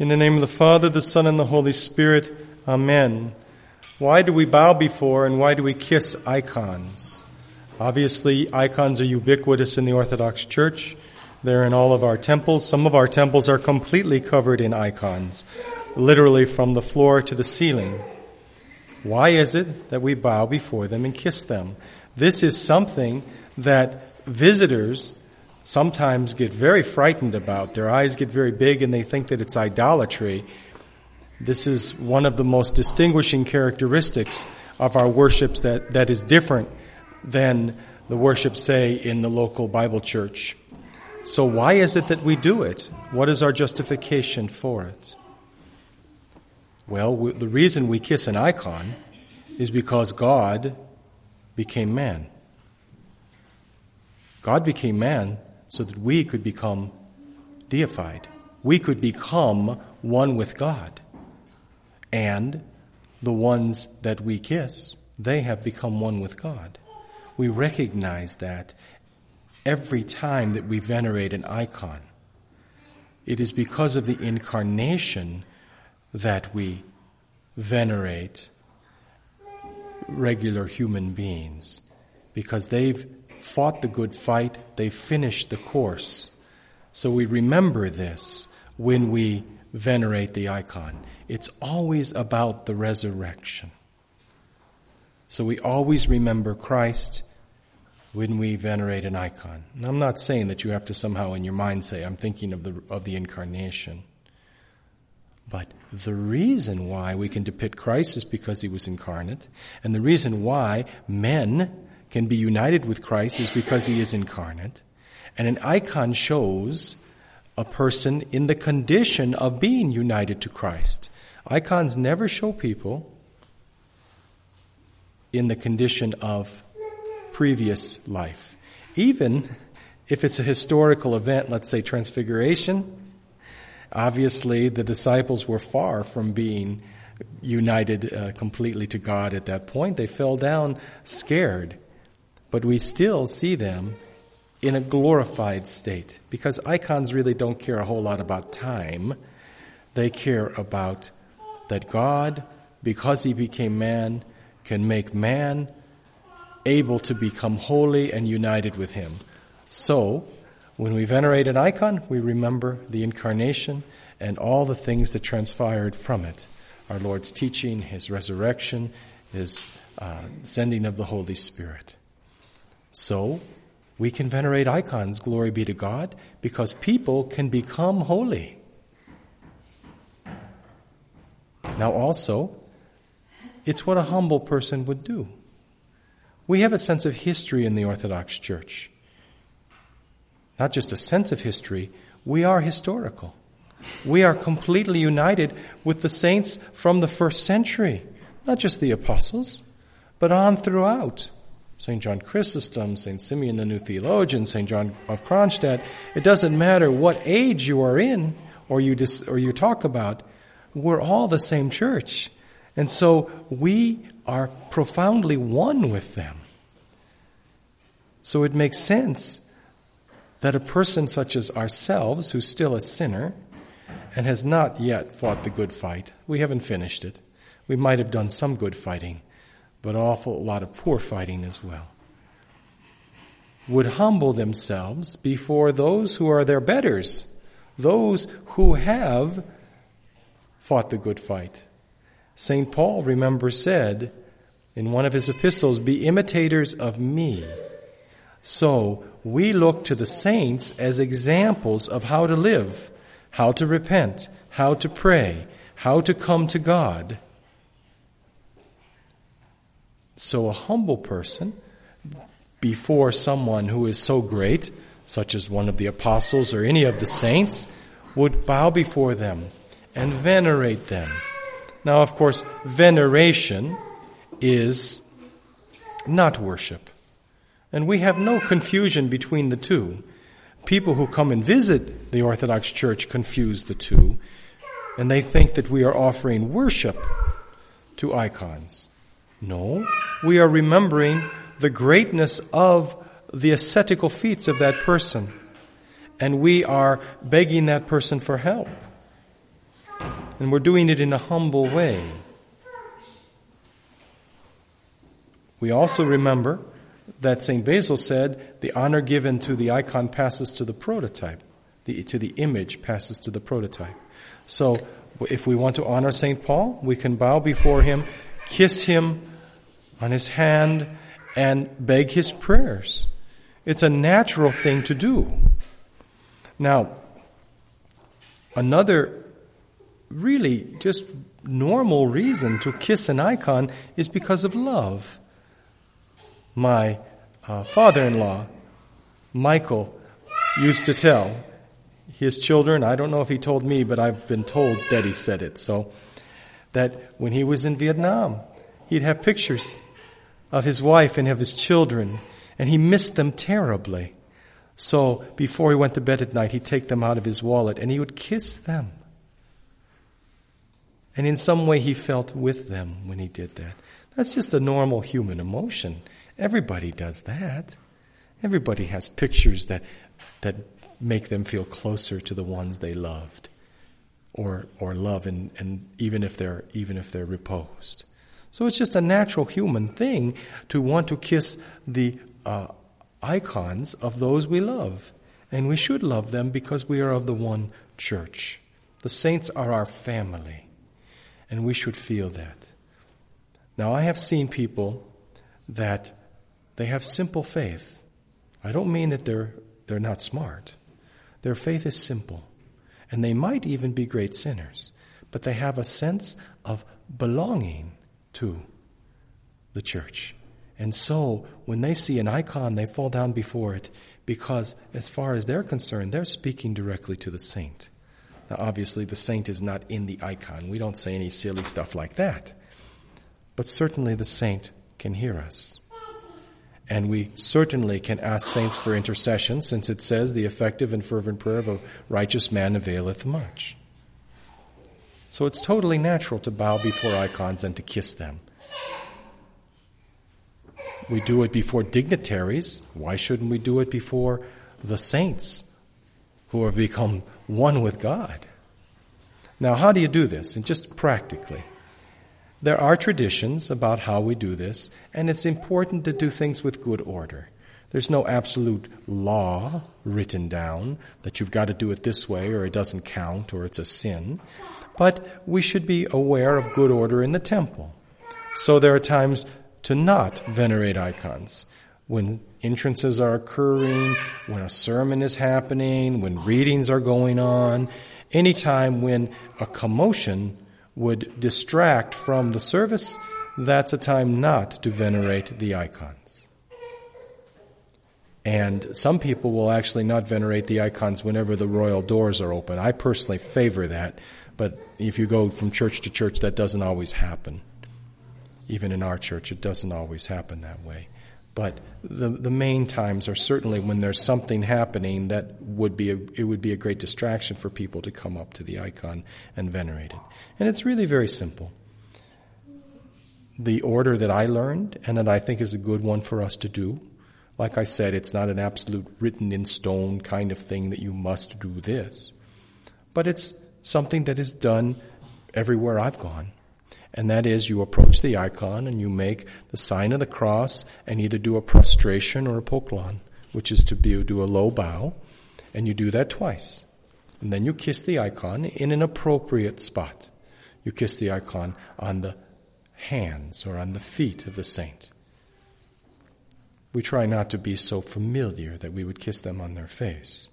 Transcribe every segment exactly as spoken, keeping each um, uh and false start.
In the name of the Father, the Son, and the Holy Spirit. Amen. Why do we bow before and why do we kiss icons? Obviously, icons are ubiquitous in the Orthodox Church. They're in all of our temples. Some of our temples are completely covered in icons, literally from the floor to the ceiling. Why is it that we bow before them and kiss them? This is something that visitors sometimes get very frightened about. Their eyes get very big and they think that it's idolatry. This is one of the most distinguishing characteristics of our worships that, that is different than the worship, say, in the local Bible church. So why is it that we do it? What is our justification for it? Well, we, the reason we kiss an icon is because God became man. God became man so that we could become deified. We could become one with God. And the ones that we kiss, they have become one with God. We recognize that every time that we venerate an icon. It is because of the incarnation that we venerate regular human beings, because they've fought the good fight, they've finished the course. So we remember this when we venerate the icon. It's always about the resurrection. So we always remember Christ when we venerate an icon. And I'm not saying that you have to somehow in your mind say, I'm thinking of the of the incarnation. But the reason why we can depict Christ is because he was incarnate. And the reason why men can be united with Christ is because he is incarnate. And an icon shows a person in the condition of being united to Christ. Icons never show people in the condition of previous life. Even if it's a historical event, let's say Transfiguration, obviously the disciples were far from being united uh, completely to God at that point. They fell down scared. But we still see them in a glorified state, because icons really don't care a whole lot about time. They care about that God, because he became man, can make man able to become holy and united with him. So, when we venerate an icon, we remember the incarnation and all the things that transpired from it. Our Lord's teaching, his resurrection, his uh, sending of the Holy Spirit. So, we can venerate icons, glory be to God, because people can become holy. Now also, it's what a humble person would do. We have a sense of history in the Orthodox Church. Not just a sense of history, we are historical. We are completely united with the saints from the first century. Not just the apostles, but on throughout. Saint John Chrysostom, Saint Simeon the New Theologian, Saint John of Kronstadt. It doesn't matter what age you are in or you dis, or you talk about. We're all the same church. And so we are profoundly one with them. So it makes sense that a person such as ourselves, who's still a sinner and has not yet fought the good fight, we haven't finished it. We might have done some good fighting, but an awful lot of poor fighting as well, would humble themselves before those who are their betters, those who have fought the good fight. Saint Paul, remember, said in one of his epistles, be imitators of me. So we look to the saints as examples of how to live, how to repent, how to pray, how to come to God. So a humble person before someone who is so great, such as one of the apostles or any of the saints, would bow before them and venerate them. Now, of course, veneration is not worship. And we have no confusion between the two. People who come and visit the Orthodox Church confuse the two, and they think that we are offering worship to icons. No, we are remembering the greatness of the ascetical feats of that person, and we are begging that person for help. And we're doing it in a humble way. We also remember that Saint Basil said the honor given to the icon passes to the prototype. The, to the image passes to the prototype. So if we want to honor Saint Paul, we can bow before him, kiss him on his hand, and beg his prayers. It's a natural thing to do. Now, another really just normal reason to kiss an icon is because of love. My uh, father-in-law, Michael, used to tell his children, I don't know if he told me, but I've been told that he said it, so that when he was in Vietnam, he'd have pictures of his wife and of his children, and he missed them terribly. So before he went to bed at night, he'd take them out of his wallet and he would kiss them. And in some way he felt with them when he did that. That's just a normal human emotion. Everybody does that. Everybody has pictures that that make them feel closer to the ones they loved or or love, and, and even if they're even if they're reposed. So it's just a natural human thing to want to kiss the uh, icons of those we love. And we should love them because we are of the one church. The saints are our family. And we should feel that. Now, I have seen people that they have simple faith. I don't mean that they're they're not smart. Their faith is simple. And they might even be great sinners. But they have a sense of belonging to the church. And so, when they see an icon, they fall down before it because, as far as they're concerned, they're speaking directly to the saint. Now, obviously, the saint is not in the icon. We don't say any silly stuff like that. But certainly the saint can hear us. And we certainly can ask saints for intercession, since it says the effective and fervent prayer of a righteous man availeth much. So it's totally natural to bow before icons and to kiss them. We do it before dignitaries. Why shouldn't we do it before the saints who have become one with God? Now, how do you do this? And just practically. There are traditions about how we do this, and it's important to do things with good order. There's no absolute law written down that you've got to do it this way or it doesn't count or it's a sin. But we should be aware of good order in the temple. So there are times to not venerate icons. When entrances are occurring, when a sermon is happening, when readings are going on, any time when a commotion would distract from the service, that's a time not to venerate the icons. And some people will actually not venerate the icons whenever the royal doors are open. I personally favor that, but if you go from church to church, that doesn't always happen. Even in our church, it doesn't always happen that way. But the the main times are certainly when there's something happening that would be a, it would be a great distraction for people to come up to the icon and venerate it. And it's really very simple. The order that I learned, and that I think is a good one for us to do, like I said, it's not an absolute written in stone kind of thing that you must do this. But it's something that is done everywhere I've gone. And that is, you approach the icon and you make the sign of the cross and either do a prostration or a poklon, which is to be, do a low bow, and you do that twice. And then you kiss the icon in an appropriate spot. You kiss the icon on the hands or on the feet of the saint. We try not to be so familiar that we would kiss them on their face.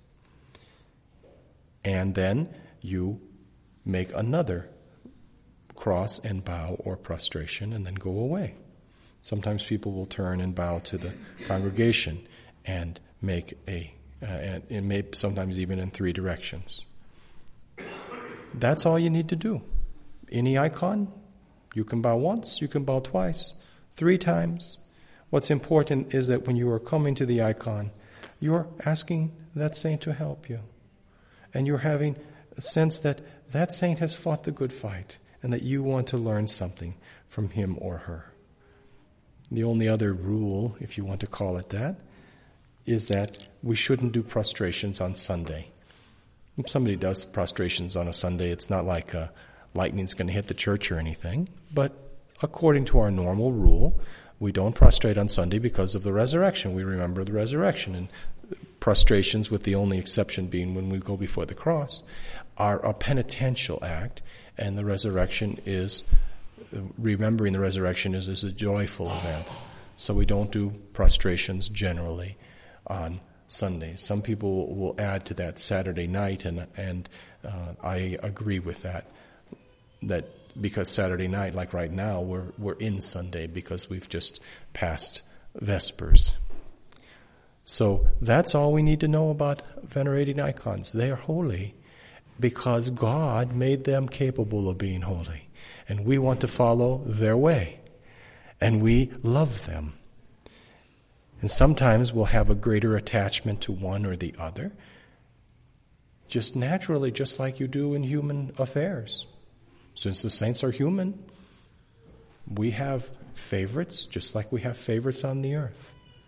And then you make another cross and bow or prostration and then go away. Sometimes people will turn and bow to the congregation and make a, uh, and, and may, sometimes even in three directions. That's all you need to do. Any icon, you can bow once, you can bow twice, three times. What's important is that when you are coming to the icon, you're asking that saint to help you. And you're having a sense that that saint has fought the good fight, and that you want to learn something from him or her. The only other rule, if you want to call it that, is that we shouldn't do prostrations on Sunday. If somebody does prostrations on a Sunday, it's not like a lightning's going to hit the church or anything. But according to our normal rule, we don't prostrate on Sunday because of the resurrection. We remember the resurrection, and prostrations, with the only exception being when we go before the cross, are a penitential act, and the resurrection is, remembering the resurrection is, is a joyful event. So we don't do prostrations generally on Sundays. Some people will add to that Saturday night, and and uh, I agree with that. That because Saturday night, like right now, we're we're in Sunday because we've just passed Vespers. So that's all we need to know about venerating icons. They are holy because God made them capable of being holy, and we want to follow their way. And we love them. And sometimes we'll have a greater attachment to one or the other, just naturally, just like you do in human affairs. Since the saints are human, we have favorites, just like we have favorites on the earth.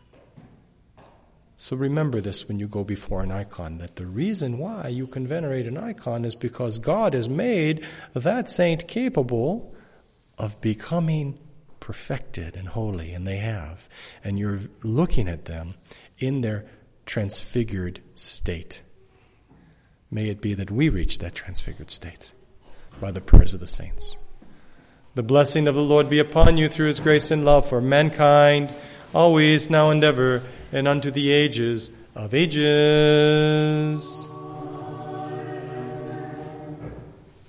So remember this when you go before an icon, that the reason why you can venerate an icon is because God has made that saint capable of becoming perfected and holy, and they have. And you're looking at them in their transfigured state. May it be that we reach that transfigured state by the prayers of the saints. The blessing of the Lord be upon you through his grace and love for mankind, always, now and ever, and unto the ages of ages.